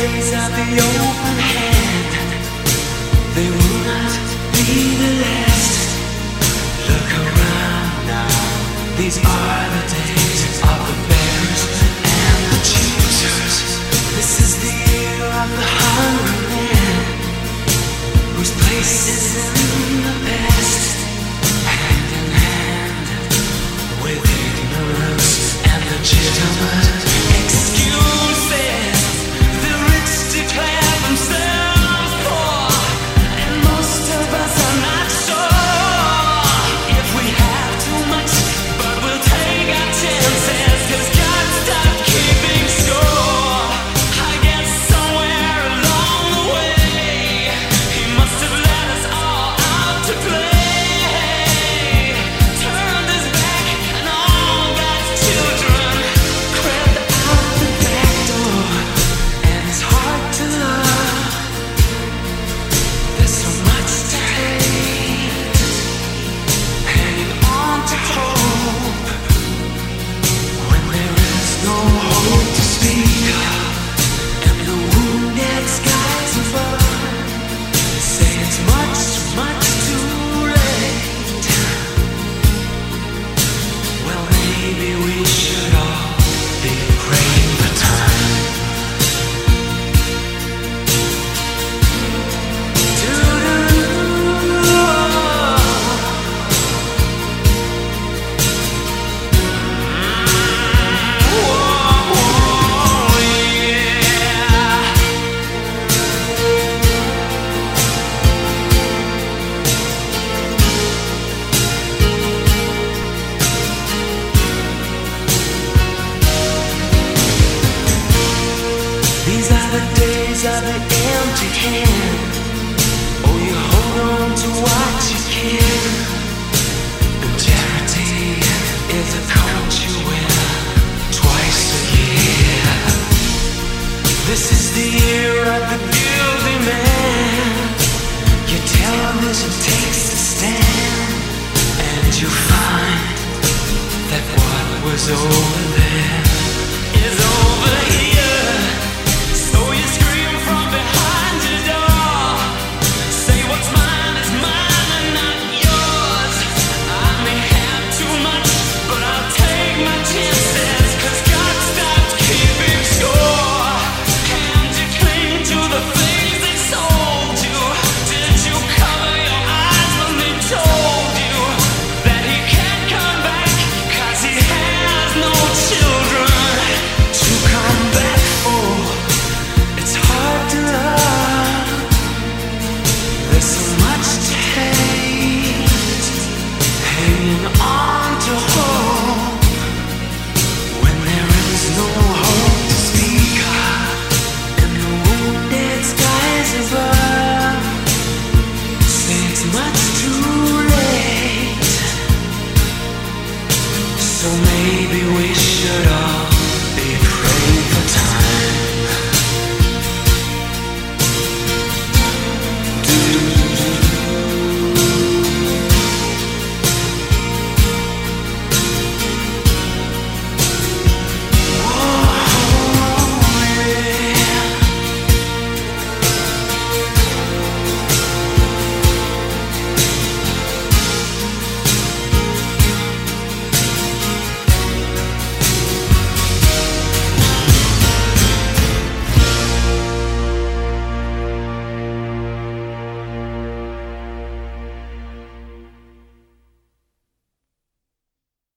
days of the open hand. They will not be the last. Look around now. These are the days of the bearers and the choosers. This is the year of the hungry man, whose place is in the past. Hand in hand with ignorance and the gentleman. Excuses. The rich declare themselves poor, and most of us are not sure if we have too much, but we'll take our chances, 'cause God stopped keeping score. I guess somewhere along the way, He must have let us all out to play. Turned His back and all God's children crept out the back door, and it's hard to love. There's so much to hate, hanging on to hope when there is no hope to speak of, and the wounded skies above say it's much, much too late. Well, maybe we should all be praying for time. These are the days of the empty hand. Oh, you hold on to what you can. And charity is a coat you wear twice a year. This is the year of the guilty man. Your television takes a stand, and you find that what was over there is over.